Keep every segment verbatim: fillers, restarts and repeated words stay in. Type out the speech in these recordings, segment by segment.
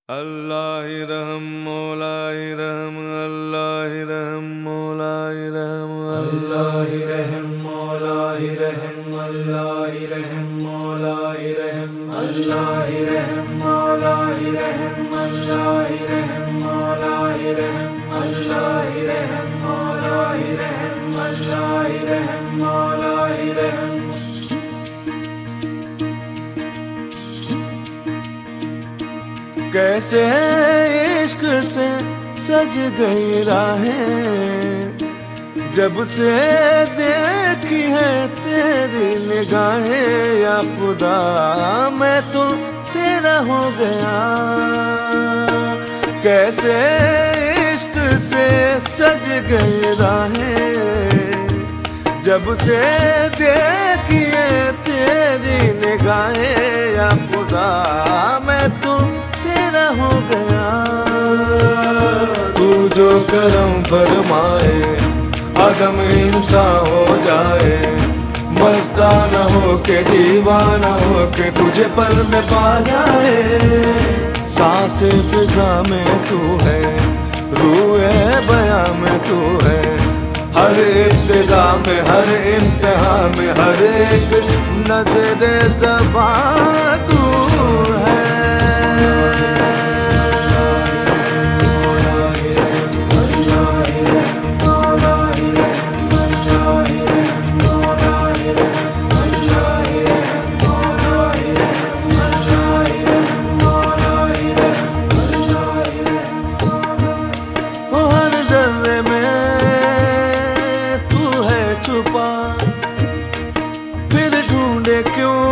अल्लाह रहम मौला रहम अल्लाह रहम मौला रहम अल्लाह रहम मौला रहम अल्लाह रहम मौला रहम अल्लाह रहम मौला रहम अल्लाह रहम मौला रहम अल्लाह रहम मौला रहम अल्लाह रहम मौला रहम। कैसे इश्क से सज गई राहें, जब से देखी है तेरी निगाहें। या खुदा मैं तो तेरा हो गया। कैसे इश्क से सज गई राहें, जब से देखी है तेरी निगाहें। या खुदा मैं तो तेरा हो गया। तू जो करम फरमाए आदम इंसान हो जाए, मस्ताना हो के दीवाना हो के तुझे पल में पा जाए। सांसे फिजा में तू है, रूए बया में तू है, हर इब्तिदा में हर इम्तिहा में हर एक नजर ज़बां तू है। फिर ढूंढे क्यों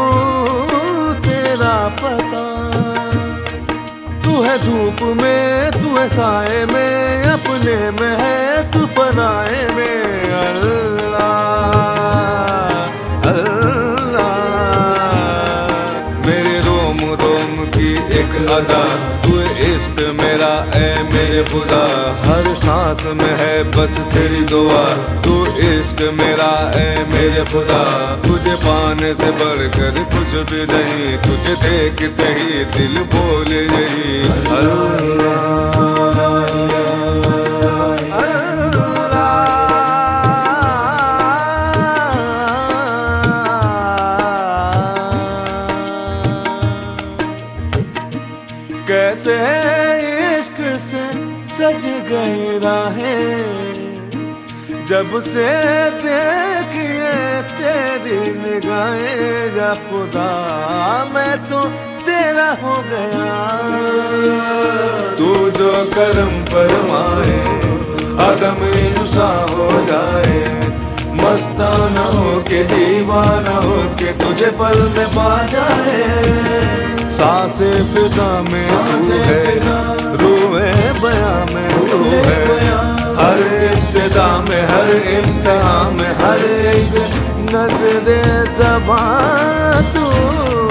तेरा पता। तू है धूप में तू है साए में, अपने में है तू पराए में। अल्लाह अल्लाह मेरे रोम रोम की एक अदा, तू इश्क मेरा ए मेरे खुदा। हर सांस में है बस तेरी दुआ, तू इश्क मेरा ए मेरे खुदा। तुझे पाने से बढ़कर कुछ भी नहीं, तुझे देखते ही दिल बोले यही अल्लाह अल्लाह। कैसे इश्क से सज गई राहें, जब से देखिए तेरी निगाहें। या खुदा मैं तो तेरा हो गया। तू जो करम फरमाए आदम इंसान हो जाए, मस्ताना हो के दीवाना हो के तुझे पल में पा जाए। सांसे फिजा में तू है, रूए बया में तू है, हर इब्तिदा में हर इम्तिहा में हर एक नज़र ज़बां तू